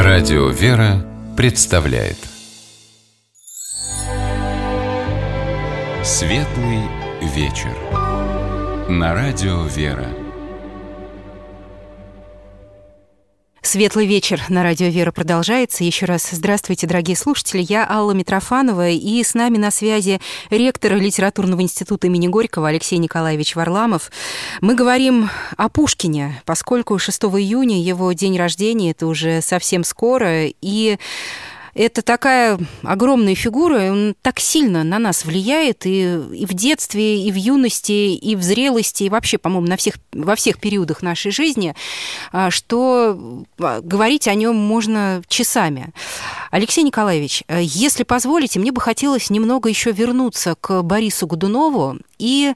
Радио «Вера» представляет Светлый вечер на Радио «Вера». Светлый вечер на Радио «Вера» продолжается. Еще раз здравствуйте, дорогие слушатели. Я Алла Митрофанова, и с нами на связи ректор Литературного института имени Горького Алексей Николаевич Варламов. Мы говорим о Пушкине, поскольку 6 июня его день рождения, это уже совсем скоро, и это такая огромная фигура, он так сильно на нас влияет и в детстве, и в юности, и в зрелости, и вообще, по-моему, во всех периодах нашей жизни, что говорить о нем можно часами. Алексей Николаевич, если позволите, мне бы хотелось немного еще вернуться к Борису Годунову и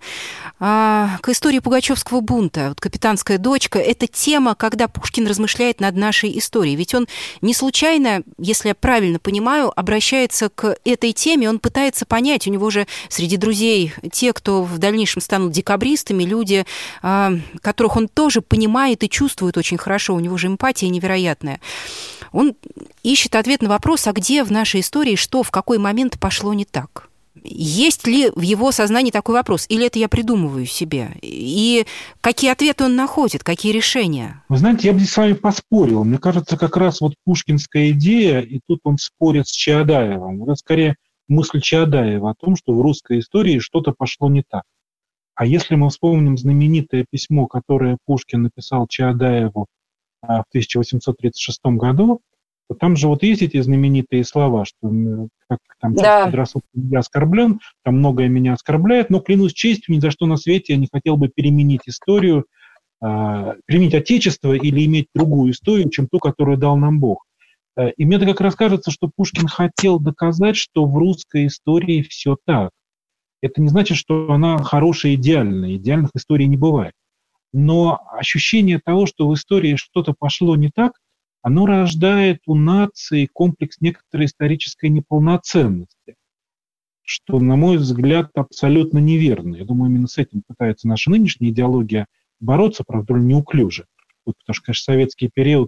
к истории Пугачевского бунта. Вот «Капитанская дочка» — это тема, когда Пушкин размышляет над нашей историей. Ведь он не случайно, если я правильно понимаю, обращается к этой теме, он пытается понять, у него же среди друзей те, кто в дальнейшем станут декабристами, люди, которых он тоже понимает и чувствует очень хорошо, у него же эмпатия невероятная. Он ищет ответ на вопрос, а где в нашей истории, что в какой момент пошло не так? Есть ли в его сознании такой вопрос? Или это я придумываю себе? И какие ответы он находит, какие решения? Вы знаете, я бы здесь с вами поспорил. Мне кажется, как раз вот пушкинская идея, и тут он спорит с Чаадаевым. Это скорее мысль Чаадаева о том, что в русской истории что-то пошло не так. А если мы вспомним знаменитое письмо, которое Пушкин написал Чаадаеву в 1836 году, то там же вот есть эти знаменитые слова, что как там предрассудком я оскорблен, там многое меня оскорбляет, но клянусь честью, ни за что на свете я не хотел бы переменить историю, переменить Отечество или иметь другую историю, чем ту, которую дал нам Бог. И мне как раз кажется, что Пушкин хотел доказать, что в русской истории все так. Это не значит, что она хорошая, идеальная. Идеальных историй не бывает. Но ощущение того, что в истории что-то пошло не так, оно рождает у нации комплекс некоторой исторической неполноценности, что, на мой взгляд, абсолютно неверно. Я думаю, именно с этим пытается наша нынешняя идеология бороться, правда, довольно неуклюже. Потому что, конечно, советский период,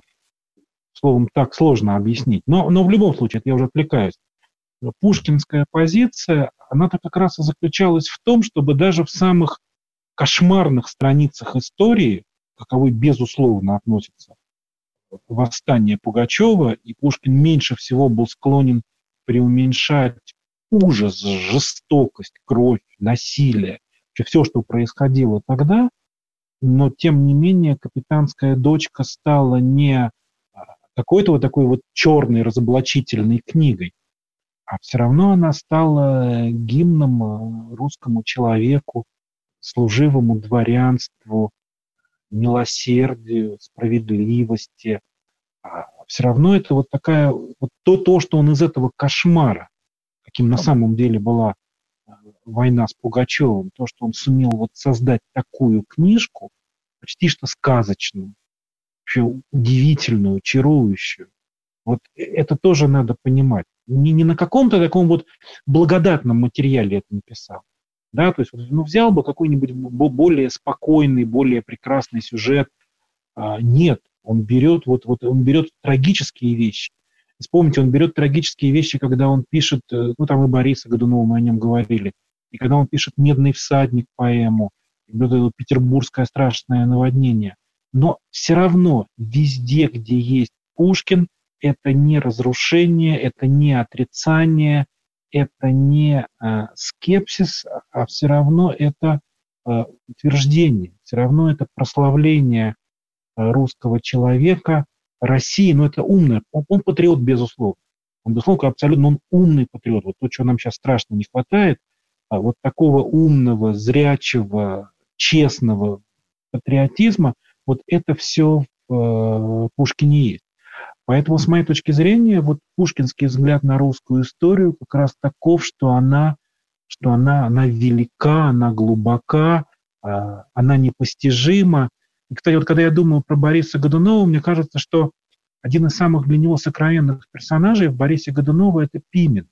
словом, так сложно объяснить. Но в любом случае, это я уже отвлекаюсь. Пушкинская позиция, она-то как раз и заключалась в том, чтобы даже в самых кошмарных страницах истории, каковы, безусловно, относятся восстание Пугачева, и Пушкин меньше всего был склонен преуменьшать ужас, жестокость, кровь, насилие, все, что происходило тогда, но тем не менее «Капитанская дочка» стала не какой-то вот такой вот черной разоблачительной книгой, а все равно она стала гимном русскому человеку, служивому дворянству, милосердию, справедливости. Все равно это вот такая вот то, что он из этого кошмара, каким на самом деле была война с Пугачевым, то, что он сумел вот создать такую книжку, почти что сказочную, вообще удивительную, чарующую. Вот это тоже надо понимать. Не на каком-то таком вот благодатном материале это написал. Да, то есть, взял бы какой-нибудь более спокойный, более прекрасный сюжет. Нет, он берет он берет трагические вещи. Вспомните, он берет трагические вещи, когда он пишет, там и Бориса Годунова, мы о нем говорили, и когда он пишет «Медный всадник» поэму, «Петербургское страшное наводнение». Но все равно везде, где есть Пушкин, это не разрушение, это не отрицание, это не скепсис, а все равно это утверждение, все равно это прославление русского человека, России. Но это умный, он патриот, безусловно. Он, безусловно, абсолютно он умный патриот. Вот то, чего нам сейчас страшно не хватает, вот такого умного, зрячего, честного патриотизма, вот это все в Пушкине есть. Поэтому, с моей точки зрения, вот пушкинский взгляд на русскую историю как раз таков, что она велика, она глубока, она непостижима. И, кстати, вот когда я думаю про Бориса Годунова, мне кажется, что один из самых для него сокровенных персонажей в Борисе Годунове – это Пимен.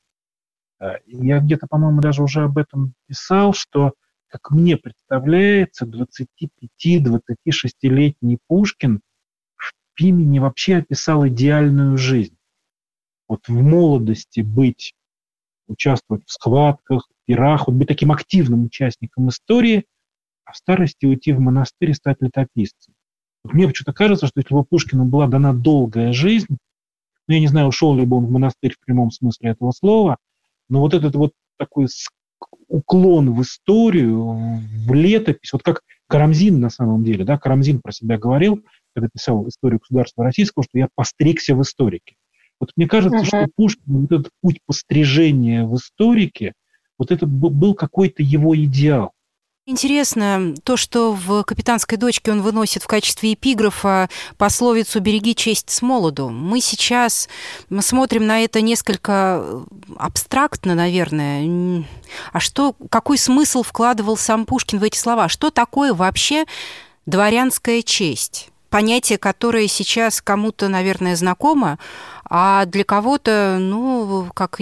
Я где-то, по-моему, даже уже об этом писал, что, как мне представляется, 25-26-летний Пушкин Пимений вообще описал идеальную жизнь. Вот в молодости участвовать в схватках, пирах, вот быть таким активным участником истории, а в старости уйти в монастырь и стать летописцем. Вот мне почему-то кажется, что если бы Пушкину была дана долгая жизнь, я не знаю, ушел ли бы он в монастырь в прямом смысле этого слова, но вот этот вот такой уклон в историю, в летопись, вот как Карамзин на самом деле, да, Карамзин про себя говорил, когда писал историю государства российского, что я постригся в историке. Вот мне кажется, что Пушкин, вот этот путь пострижения в историке, вот это был какой-то его идеал. Интересно то, что в «Капитанской дочке» он выносит в качестве эпиграфа пословицу «береги честь с молоду». Мы сейчас смотрим на это несколько абстрактно, наверное. А какой смысл вкладывал сам Пушкин в эти слова? Что такое вообще дворянская честь? Понятие, которое сейчас кому-то, наверное, знакомо, а для кого-то, как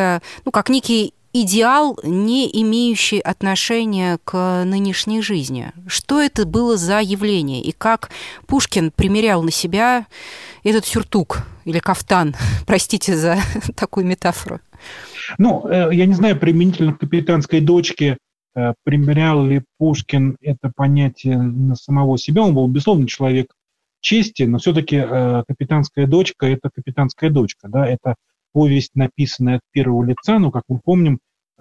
некий идеал, не имеющий отношения к нынешней жизни. Что это было за явление? И как Пушкин примерял на себя этот сюртук или кафтан? Простите за такую метафору. Я не знаю, применительно к «Капитанской дочке» примерял ли Пушкин это понятие на самого себя. Он был, безусловно, человек чести, но все-таки «Капитанская дочка» – это «Капитанская дочка». Да? Это повесть, написанная от первого лица, но, как мы помним,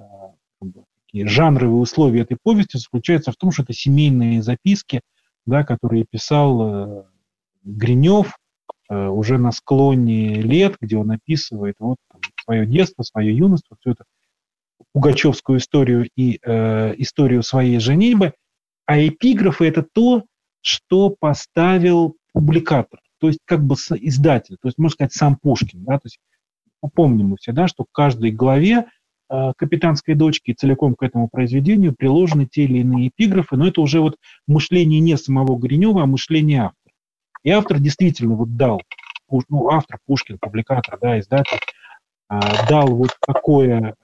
такие жанровые условия этой повести заключаются в том, что это семейные записки, да, которые писал Гринев уже на склоне лет, где он описывает свое детство, свое юношество, всю эту пугачевскую историю и историю своей женитьбы. А эпиграфы – это то, что поставил публикатор, то есть как бы издатель, то есть, можно сказать, сам Пушкин. Да, то есть помним мы все, да, что к каждой главе «Капитанской дочки» целиком к этому произведению приложены те или иные эпиграфы, но это уже вот мышление не самого Гринева, а мышление автора. И автор действительно дал, автор Пушкин, публикатор, да, издатель, дал вот такое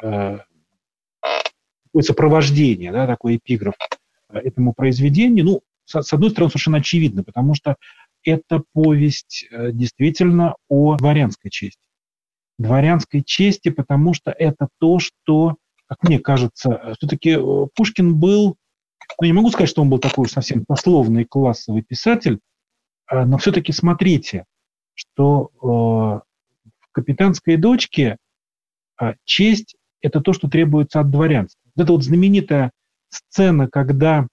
сопровождение, да, такой эпиграф этому произведению. С одной стороны, совершенно очевидно, потому что это повесть действительно о дворянской чести. Дворянской чести, потому что это то, что, как мне кажется, все-таки Пушкин был, не могу сказать, что он был такой уж совсем пословный классовый писатель, но все-таки смотрите, что в «Капитанской дочке» честь – это то, что требуется от дворянства. Вот эта вот знаменитая сцена, когда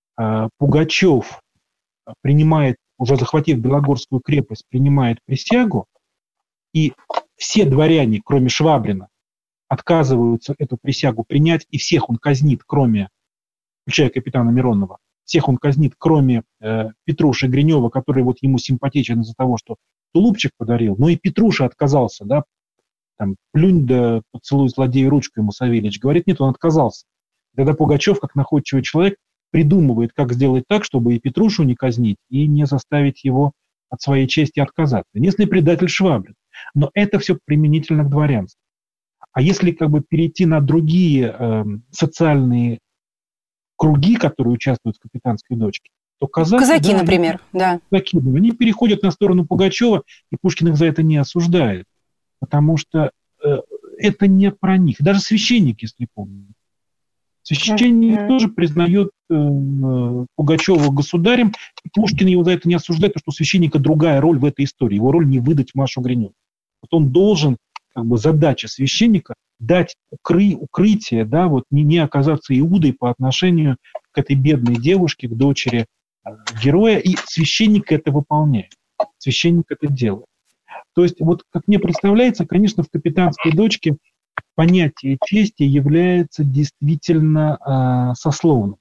Пугачев принимает, уже захватив Белогорскую крепость, принимает присягу, и все дворяне, кроме Швабрина, отказываются эту присягу принять, и всех он казнит, включая капитана Миронова, всех он казнит, кроме Петруши Гринева, который вот ему симпатичен из-за того, что тулупчик подарил. Но и Петруша отказался, да, там, плюнь да поцелуй злодею ручку ему Савельич. Говорит, нет, он отказался. Тогда Пугачев, как находчивый человек, придумывает, как сделать так, чтобы и Петрушу не казнить, и не заставить его от своей чести отказаться. Единственный предатель Швабрин. Но это все применительно к дворянству. А если перейти на другие социальные круги, которые участвуют в «Капитанской дочке», то казаки, например, да. Они переходят на сторону Пугачева, и Пушкин их за это не осуждает. Потому что это не про них. Даже священник, если помню. Священник тоже признает Пугачева государем, и Пушкин его за это не осуждает, потому что у священника другая роль в этой истории. Его роль не выдать Машу Гриневу. Вот он должен, задача священника дать укрытие, да, вот не оказаться Иудой по отношению к этой бедной девушке, к дочери героя, и священник это выполняет. Священник это делает. То есть, вот как мне представляется, конечно, в «Капитанской дочке» понятие чести является действительно сословным.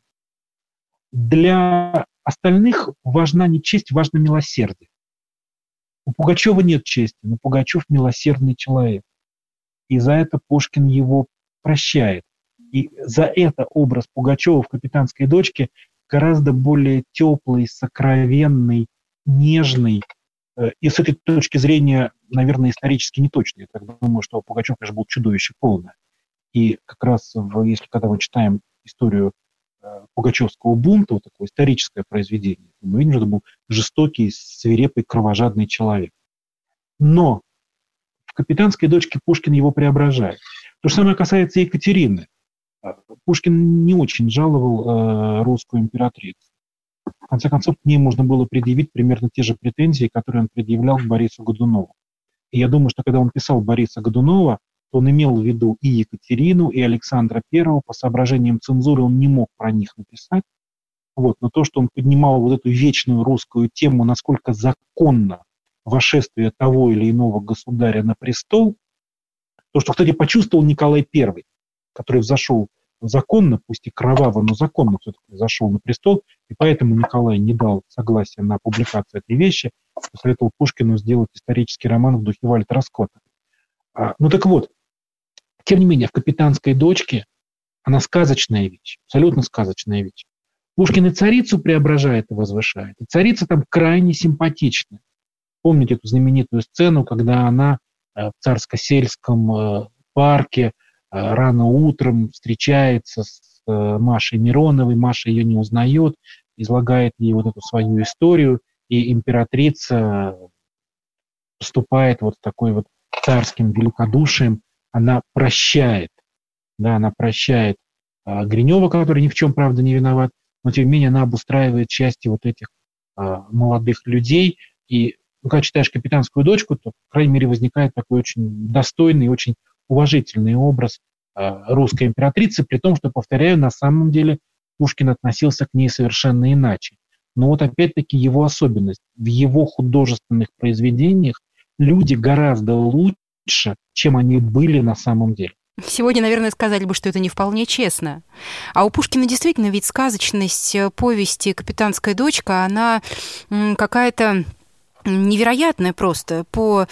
Для остальных важна не честь, важно милосердие. У Пугачева нет чести, но Пугачев милосердный человек. И за это Пушкин его прощает. И за это образ Пугачева в «Капитанской дочке» гораздо более теплый, сокровенный, нежный. И с этой точки зрения, наверное, исторически неточный. Я так думаю, что Пугачев, конечно, был чудовище полное. И как раз, когда мы читаем историю Пугачевского бунта, вот такое историческое произведение. Мы видим, что это был жестокий, свирепый, кровожадный человек. Но в «Капитанской дочке» Пушкин его преображает. То же самое касается Екатерины. Пушкин не очень жаловал русскую императрицу. В конце концов, к ней можно было предъявить примерно те же претензии, которые он предъявлял к Борису Годунову. И я думаю, что когда он писал Бориса Годунова, то он имел в виду и Екатерину, и Александра I. По соображениям цензуры он не мог про них написать. Вот. Но то, что он поднимал вот эту вечную русскую тему, насколько законно вошествие того или иного государя на престол, то, что, кстати, почувствовал Николай I, который взошел законно, пусть и кроваво, но законно все-таки зашел на престол, и поэтому Николай не дал согласия на публикацию этой вещи, посоветовал Пушкину сделать исторический роман в духе Вальтера Скотта. Ну так вот, тем не менее, в «Капитанской дочке» она сказочная вещь, абсолютно сказочная вещь. Пушкин и царицу преображает и возвышает, и царица там крайне симпатичная. Помните эту знаменитую сцену, когда она в Царско-сельском парке рано утром встречается с Машей Мироновой, Маша ее не узнает, излагает ей вот эту свою историю, и императрица поступает вот такой вот царским великодушием, она прощает, да, она прощает Гринева, который ни в чем, правда, не виноват, но тем не менее она обустраивает счастье вот этих молодых людей, и когда читаешь «Капитанскую дочку», то, по крайней мере, возникает такой очень достойный, очень уважительный образ русской императрицы, при том, что, повторяю, на самом деле Пушкин относился к ней совершенно иначе. Но вот опять-таки его особенность. В его художественных произведениях люди гораздо лучше, чем они были на самом деле. Сегодня, наверное, сказали бы, что это не вполне честно. А у Пушкина действительно ведь сказочность повести «Капитанская дочка», она какая-то невероятное просто по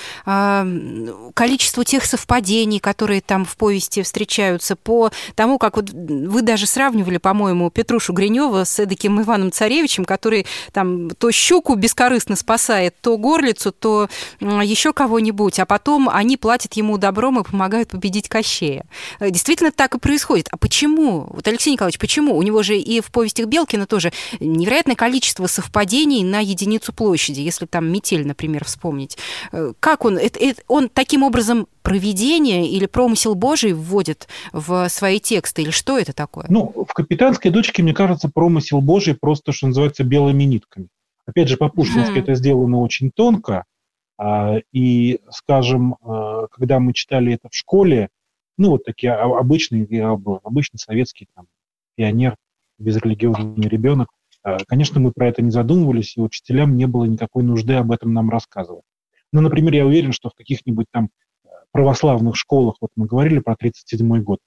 количеству тех совпадений, которые там в повести встречаются, по тому, как вот вы даже сравнивали, по-моему, Петрушу Гринева с эдаким Иваном Царевичем, который там то щуку бескорыстно спасает, то горлицу, то еще кого-нибудь, а потом они платят ему добром и помогают победить Кощея. Действительно так и происходит. А почему? Вот, Алексей Николаевич, почему? У него же и в повестях Белкина тоже невероятное количество совпадений на единицу площади, если там «Метель», например, вспомнить. Как он? Он таким образом провидение или промысел Божий вводит в свои тексты? Или что это такое? Ну, в «Капитанской дочке», мне кажется, промысел Божий просто, что называется, белыми нитками. Опять же, по-пушкински это сделано очень тонко. И, скажем, когда мы читали это в школе, ну, вот такие обычные, я был обычный советский там, пионер, безрелигиозный ребенок, конечно, мы про это не задумывались, и учителям не было никакой нужды об этом нам рассказывать. Ну, например, я уверен, что в каких-нибудь там православных школах, вот мы говорили про 1937 год,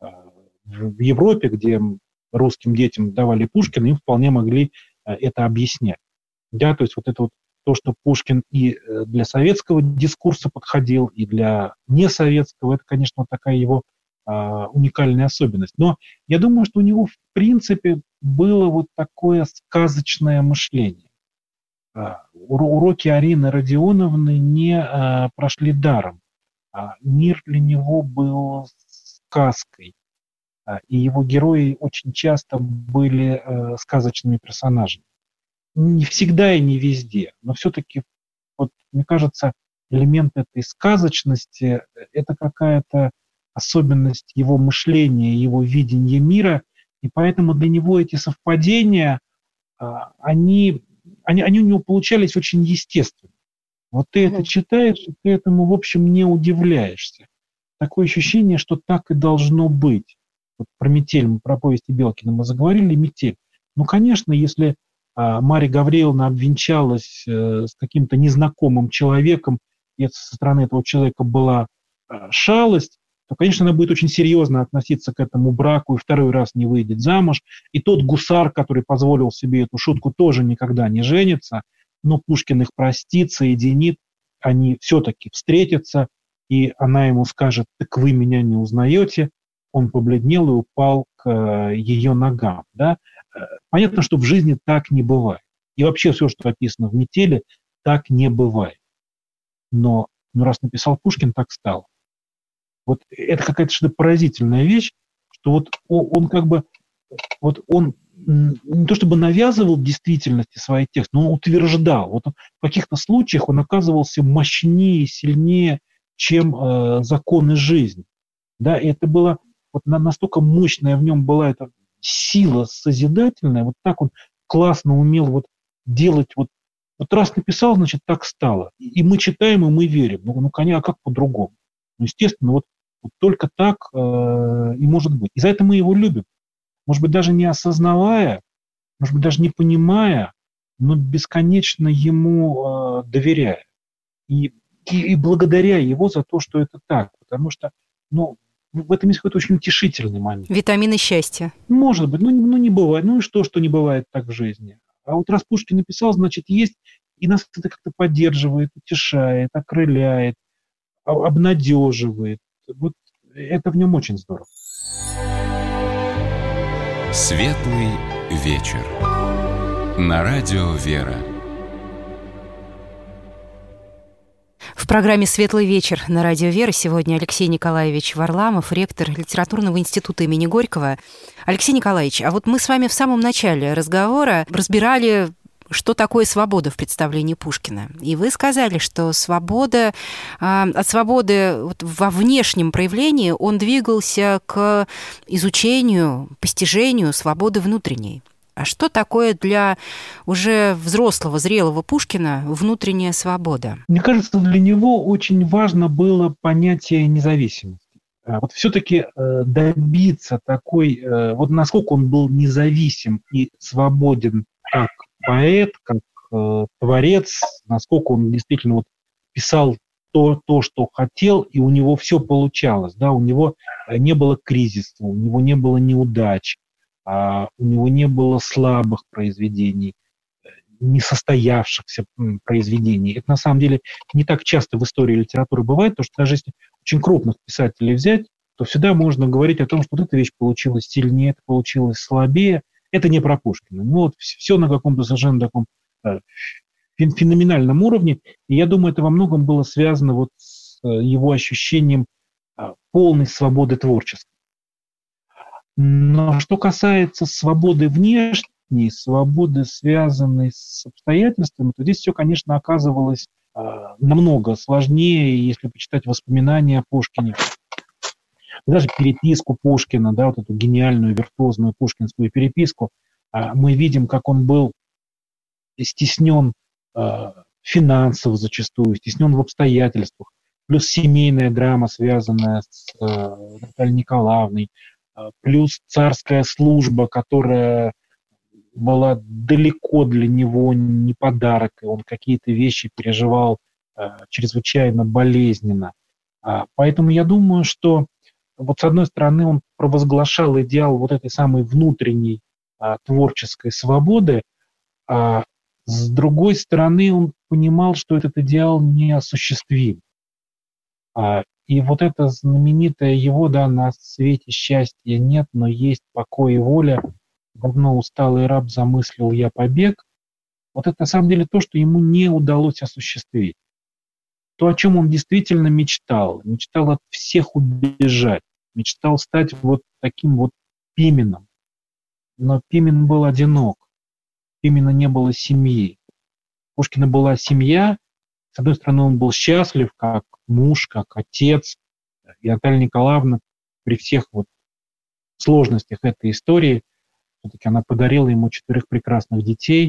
в Европе, где русским детям давали Пушкина, им вполне могли это объяснять. Да, то есть вот это вот то, что Пушкин и для советского дискурса подходил, и для несоветского, это, конечно, вот такая его уникальная особенность. Но я думаю, что у него, в принципе, было вот такое сказочное мышление. Уроки Арины Родионовны не прошли даром. Мир для него был сказкой. И его герои очень часто были сказочными персонажами. Не всегда и не везде, но все-таки, вот, мне кажется, элемент этой сказочности – это какая-то особенность его мышления, его видения мира, и поэтому для него эти совпадения, они у него получались очень естественно. Вот ты это читаешь, и ты этому, в общем, не удивляешься. Такое ощущение, что так и должно быть. Вот про метель, про повести Белкина мы заговорили, метель. Ну, конечно, если Марья Гавриловна обвенчалась с каким-то незнакомым человеком, и это со стороны этого человека была шалость, то, конечно, она будет очень серьезно относиться к этому браку и второй раз не выйдет замуж. И тот гусар, который позволил себе эту шутку, тоже никогда не женится. Но Пушкин их простит, соединит, они все-таки встретятся, и она ему скажет: «Так вы меня не узнаете». Он побледнел и упал к ее ногам. Да? Понятно, что в жизни так не бывает. И вообще все, что описано в «Метели», так не бывает. Но раз написал Пушкин, так стало. Вот это какая-то что-то поразительная вещь, что вот он как бы вот он не то чтобы навязывал действительности свои тексты, но он утверждал. Вот в каких-то случаях он оказывался мощнее, сильнее, чем законы жизни. Да, и это было вот настолько мощная в нем была эта сила созидательная, вот так он классно умел вот делать вот раз написал, значит, так стало. И мы читаем, и мы верим. А как по-другому? Естественно, вот только так и может быть. И за это мы его любим. Может быть, даже не осознавая, может быть, даже не понимая, но бесконечно ему доверяя. И благодаря его за то, что это так. Потому что, в этом есть какой-то очень утешительный момент. Витамины счастья. Может быть, не бывает. Ну и что не бывает так в жизни? А вот раз Пушкин написал, значит, есть, и нас это как-то поддерживает, утешает, окрыляет, обнадеживает. Вот это в нем очень здорово. Светлый вечер. На радио «Вера». В программе «Светлый вечер» на радио «Вера» сегодня Алексей Николаевич Варламов, ректор Литературного института имени Горького. Алексей Николаевич, а вот мы с вами в самом начале разговора разбирали, что такое свобода в представлении Пушкина. И вы сказали, что от свободы во внешнем проявлении он двигался к изучению, постижению свободы внутренней. А что такое для уже взрослого, зрелого Пушкина внутренняя свобода? Мне кажется, для него очень важно было понятие независимости. Вот все-таки добиться такой, вот насколько он был независим и свободен как поэт, как творец, насколько он действительно писал то, что хотел, и у него все получалось. Да? У него не было кризиса, у него не было неудач, у него не было слабых произведений, несостоявшихся произведений. Это на самом деле не так часто в истории литературы бывает, потому что даже если очень крупных писателей взять, то всегда можно говорить о том, что вот эта вещь получилась сильнее, это получилось слабее. Это не про Пушкина. Все на каком-то совершенно таком феноменальном уровне. И я думаю, это во многом было связано с его ощущением полной свободы творческой. Но что касается свободы внешней, свободы, связанной с обстоятельствами, то здесь все, конечно, оказывалось намного сложнее, если почитать воспоминания о Пушкине. Даже переписку Пушкина, да, вот эту гениальную, виртуозную пушкинскую переписку, мы видим, как он был стеснен финансово зачастую, стеснен в обстоятельствах, плюс семейная драма, связанная с Натальей Николаевной, плюс царская служба, которая была далеко для него не подарок, и он какие-то вещи переживал чрезвычайно болезненно. Поэтому я думаю, что вот с одной стороны он провозглашал идеал вот этой самой внутренней творческой свободы, а с другой стороны он понимал, что этот идеал неосуществим. И вот это знаменитое его, да, на свете счастья нет, но есть покой и воля, давно усталый раб замыслил я побег. Вот это на самом деле то, что ему не удалось осуществить. То, о чем он действительно мечтал от всех убежать, мечтал стать вот таким вот Пименом. Но Пимен был одинок, у Пимена не было семьи. У Пушкина была семья, с одной стороны, он был счастлив, как муж, как отец, и Наталья Николаевна при всех вот сложностях этой истории, все-таки она подарила ему 4 прекрасных детей,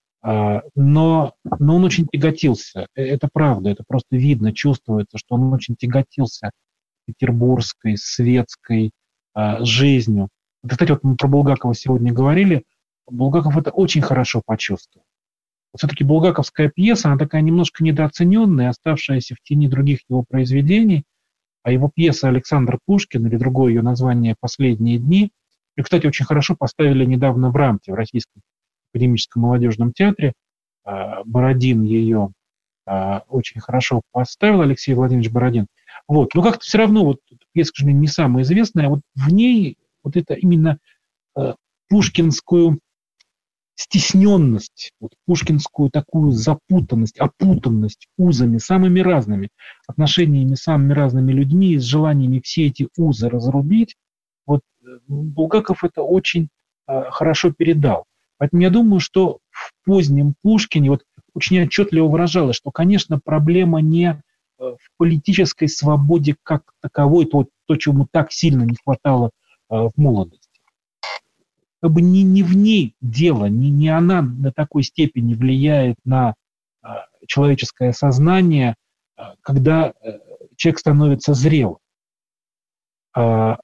но он очень тяготился. Это правда, это просто видно, чувствуется, что он очень тяготился петербургской, светской жизнью. Вот, кстати, вот мы про Булгакова сегодня говорили. Булгаков это очень хорошо почувствовал. Все-таки булгаковская пьеса, она такая немножко недооцененная, оставшаяся в тени других его произведений, а его пьеса «Александр Пушкин» или другое ее название «Последние дни», и, кстати, очень хорошо поставили недавно в Рамте, в Российском академическом молодежном театре. Бородин ее очень хорошо поставил, Алексей Владимирович Бородин. Вот. Но как-то все равно вот пьеса, к сожалению, не самая известная, вот в ней вот это именно пушкинскую стесненность, вот пушкинскую такую запутанность, опутанность узами самыми разными, отношениями с самыми разными людьми, с желаниями все эти узы разрубить. Вот Булгаков это очень хорошо передал. Поэтому я думаю, что в позднем Пушкине вот очень отчетливо выражалось, что, конечно, проблема не в политической свободе как таковой, то, чему так сильно не хватало в молодости. Как бы не в ней дело, не она до такой степени влияет на человеческое сознание, когда человек становится зрелым. Но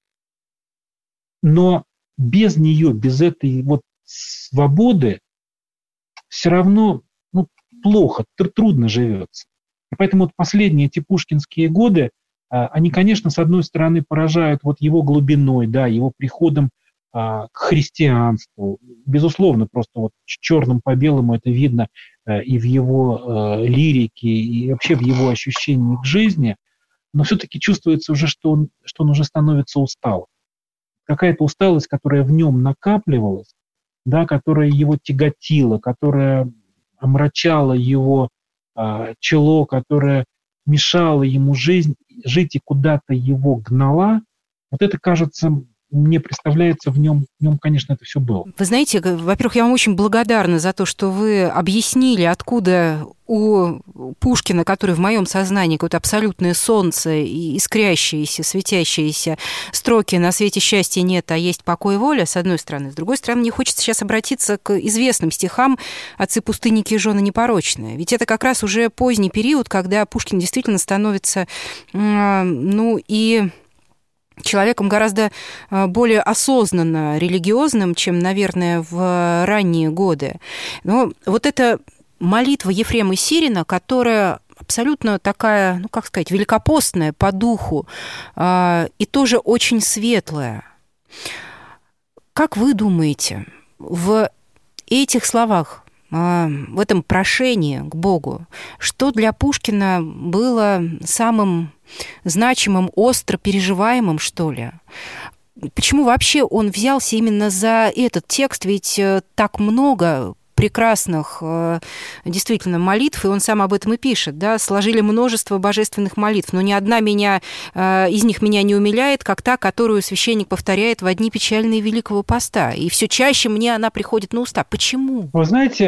без нее, без этой вот свободы все равно плохо, трудно живется. И поэтому вот последние эти пушкинские годы, они, конечно, с одной стороны поражают вот его глубиной, да, его приходом к христианству. Безусловно, просто вот черным по белому это видно и в его лирике, и вообще в его ощущении к жизни, но все-таки чувствуется уже, что он уже становится усталым. Какая-то усталость, которая в нем накапливалась, да, которая его тяготила, которая омрачала его чело, которая мешала ему жить и куда-то его гнала, вот это, кажется, мне представляется, в нем, конечно, это все было. Вы знаете, во-первых, я вам очень благодарна за то, что вы объяснили, откуда у Пушкина, который в моем сознании какое-то абсолютное солнце, и искрящиеся, светящиеся строки «На свете счастья нет, а есть покой и воля», с одной стороны. С другой стороны, мне хочется сейчас обратиться к известным стихам «Отцы пустынники и жены непорочные». Ведь это как раз уже поздний период, когда Пушкин действительно становится, и человеком гораздо более осознанно религиозным, чем, наверное, в ранние годы. Но вот эта молитва Ефрема Сирина, которая абсолютно такая, великопостная по духу, и тоже очень светлая. Как вы думаете, в этих словах, в этом прошении к Богу, что для Пушкина было самым значимым, остро переживаемым, что ли? Почему вообще он взялся именно за этот текст? Ведь так много прекрасных действительно молитв, и он сам об этом и пишет, да, сложили множество божественных молитв, но ни одна из них меня не умиляет, как та, которую священник повторяет в дни печальные Великого Поста, и все чаще мне она приходит на уста. Почему? Вы знаете,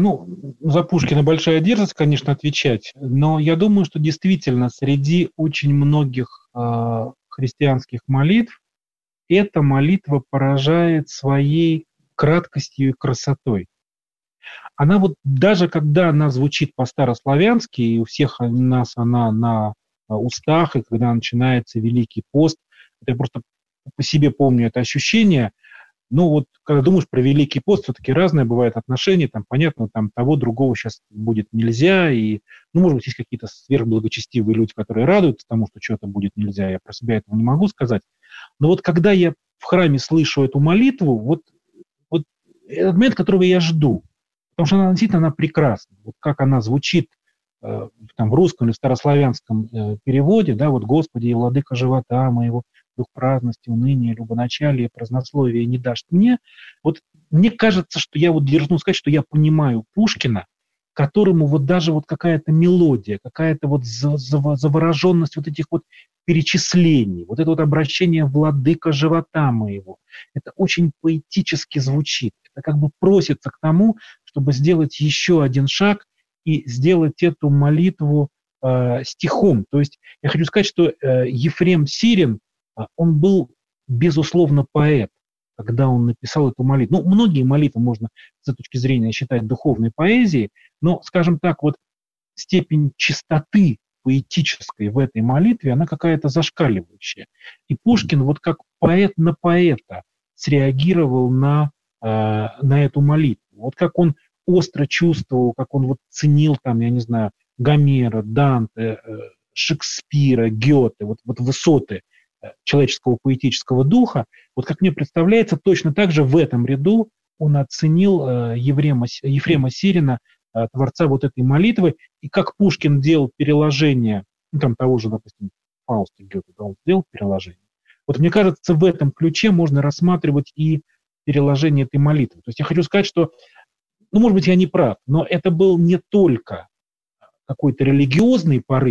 за Пушкина большая дерзость, конечно, отвечать, но я думаю, что действительно среди очень многих христианских молитв эта молитва поражает своей краткостью и красотой. Она вот даже когда она звучит по-старославянски, и у всех нас она на устах, и когда начинается Великий пост, я просто по себе помню это ощущение. Когда думаешь про Великий пост, все-таки разное бывает отношение, понятно, того, другого сейчас будет нельзя, и, может быть, есть какие-то сверхблагочестивые люди, которые радуются тому, что что-то будет нельзя, я про себя этого не могу сказать. Но вот когда я в храме слышу эту молитву, вот этот момент, которого я жду, потому что она действительно прекрасна. Вот как она звучит в русском или в старославянском переводе, да, вот «Господи, и владыка живота моего, дух праздности, уныния, любоначалия, празднословия не дашь мне». Вот мне кажется, что я дерзну сказать, что я понимаю Пушкина, которому даже какая-то мелодия, какая-то завороженность этих перечислений, это обращение «владыка живота моего», это очень поэтически звучит. Это как бы просится к тому, чтобы сделать еще один шаг и сделать эту молитву стихом. То есть я хочу сказать, что Ефрем Сирин, он был, безусловно, поэт, когда он написал эту молитву. Многие молитвы можно с этой точки зрения считать духовной поэзией, но, скажем так, степень чистоты поэтической в этой молитве, она какая-то зашкаливающая. И Пушкин как поэт на поэта среагировал на эту молитву. Как он остро чувствовал, как он ценил Гомера, Данте, Шекспира, Гёте, высоты человеческого поэтического духа. Как мне представляется, точно так же в этом ряду он оценил Ефрема Сирина, творца этой молитвы, и как Пушкин делал переложение, того же, допустим, Фауста Гёте, да, он сделал переложение. Мне кажется, в этом ключе можно рассматривать и переложение этой молитвы. То есть я хочу сказать, что, может быть, я не прав, но это был не только какой-то религиозный порыв,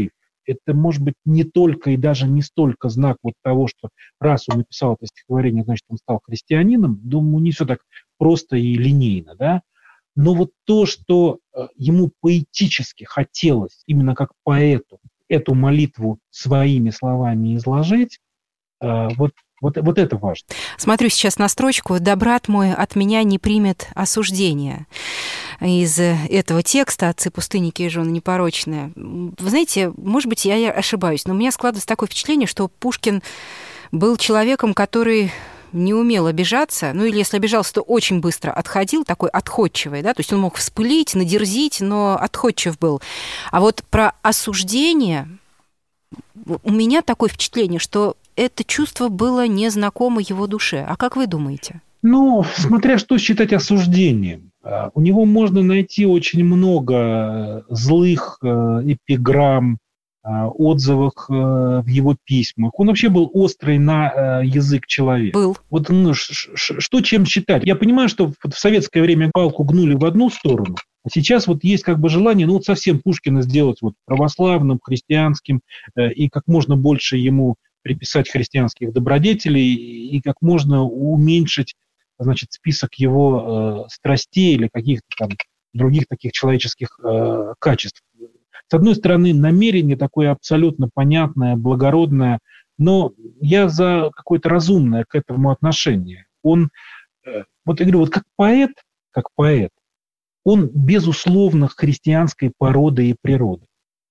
это может быть не только и даже не столько знак вот того, что раз он написал это стихотворение, значит, он стал христианином. Думаю, не все так просто и линейно, да. Но вот то, что ему поэтически хотелось, именно как поэту, эту молитву своими словами изложить, вот это важно. Смотрю сейчас на строчку «Да, брат мой, от меня не примет осуждения». Из этого текста «Отцы пустынники и жены непорочные». Вы знаете, может быть, я ошибаюсь, но у меня складывается такое впечатление, что Пушкин был человеком, который не умел обижаться, ну или если обижался, то очень быстро отходил, такой отходчивый, да, то есть он мог вспылить, надерзить, но отходчив был. А вот про осуждение у меня такое впечатление, что это чувство было незнакомо его душе. А как вы думаете? Ну, смотря что считать осуждением. У него можно найти очень много злых эпиграмм, отзывов в его письмах. Он вообще был острый на язык человек. Был. Вот что чем считать? Я понимаю, что в советское время палку гнули в одну сторону, а сейчас вот есть как бы желание, ну вот совсем Пушкина сделать вот православным, христианским, и как можно больше ему приписать христианских добродетелей, и как можно уменьшить, значит, список его страстей или каких-то там других таких человеческих качеств. С одной стороны, намерение такое абсолютно понятное, благородное, но я за какое-то разумное к этому отношение. Он, вот я говорю, вот как поэт, он безусловно христианской породы и природы.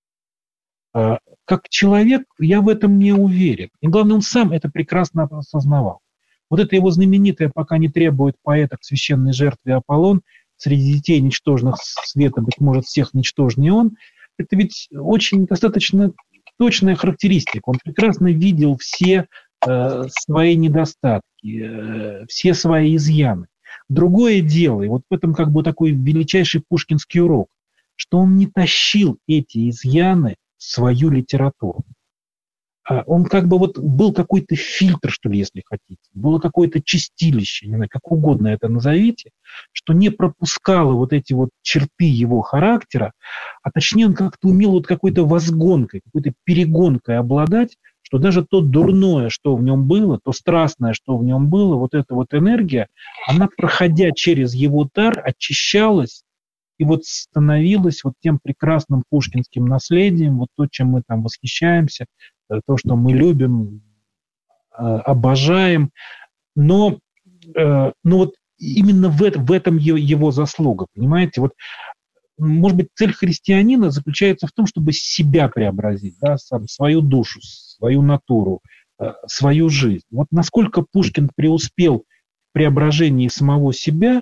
Как человек я в этом не уверен. И главное, он сам это прекрасно осознавал. Вот это его знаменитое «пока не требует поэта к священной жертве Аполлон, среди детей ничтожных света, быть может, всех ничтожнее он», это ведь очень достаточно точная характеристика. Он прекрасно видел все свои недостатки, все свои изъяны. Другое дело, и вот в этом как бы такой величайший пушкинский урок, что он не тащил эти изъяны в свою литературу. Он как бы вот был какой-то фильтр, что ли, если хотите, было какое-то чистилище, не знаю, как угодно это назовите, что не пропускало вот эти вот черты его характера, а точнее он как-то умел вот какой-то возгонкой, какой-то перегонкой обладать, что даже то дурное, что в нем было, то страстное, что в нем было, вот эта вот энергия, она, проходя через его дар, очищалась и вот становилась вот тем прекрасным пушкинским наследием, вот то, чем мы там восхищаемся, то, что мы любим, обожаем. Но вот именно в этом его заслуга, понимаете? Вот, может быть, цель христианина заключается в том, чтобы себя преобразить, да, свою душу, свою натуру, свою жизнь. Вот насколько Пушкин преуспел в преображении самого себя,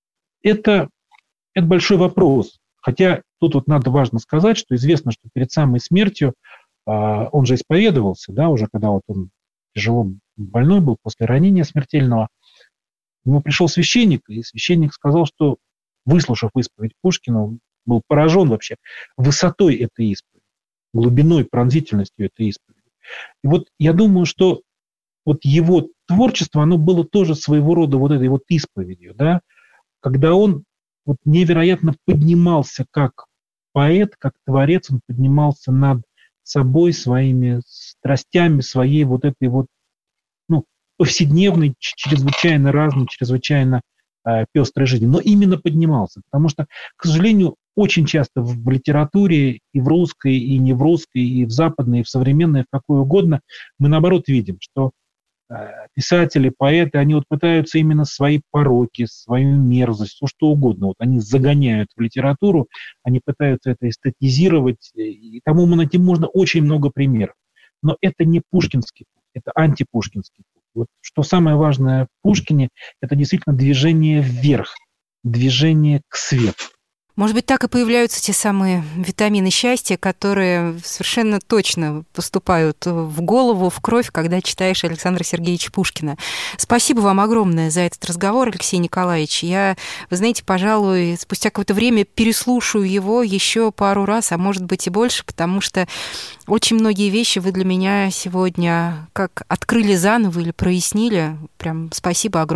это большой вопрос. Хотя тут вот надо важно сказать, что известно, что перед самой смертью он же исповедовался, да, уже когда вот он тяжело больной был после ранения смертельного. К нему пришел священник, и священник сказал, что, выслушав исповедь Пушкина, он был поражен вообще высотой этой исповеди, глубиной, пронзительностью этой исповеди. И вот я думаю, что вот его творчество, оно было тоже своего рода вот этой вот исповедью, да, когда он вот невероятно поднимался как поэт, как творец, он поднимался над собой, своими страстями, своей вот этой вот, ну, повседневной, чрезвычайно разной, чрезвычайно пестрой жизни. Но именно поднимался, потому что, к сожалению, очень часто в литературе и в русской, и не в русской, и в западной, и в современной, в какой угодно, мы наоборот видим, что писатели, поэты, они вот пытаются именно свои пороки, свою мерзость, все что угодно, вот они загоняют в литературу, они пытаются это эстетизировать, и тому мы найти можно очень много примеров. Но это не пушкинский путь, это антипушкинский путь. Вот что самое важное в Пушкине, это действительно движение вверх, движение к свету. Может быть, так и появляются те самые витамины счастья, которые совершенно точно поступают в голову, в кровь, когда читаешь Александра Сергеевича Пушкина. Спасибо вам огромное за этот разговор, Алексей Николаевич. Я, вы знаете, пожалуй, спустя какое-то время переслушаю его еще пару раз, а может быть и больше, потому что очень многие вещи вы для меня сегодня как открыли заново или прояснили. Прям спасибо огромное.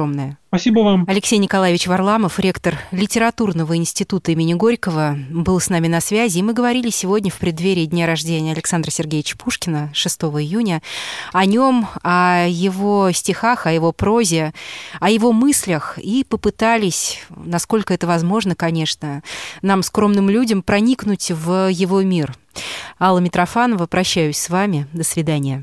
Спасибо вам. Алексей Николаевич Варламов, ректор Литературного института имени Горького, был с нами на связи. И мы говорили сегодня в преддверии дня рождения Александра Сергеевича Пушкина, 6 июня, о нем, о его стихах, о его прозе, о его мыслях. И попытались, насколько это возможно, конечно, нам, скромным людям, проникнуть в его мир. Алла Митрофанова, прощаюсь с вами. До свидания.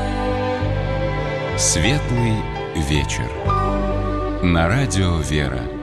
Светлый вечер. На радио «Вера».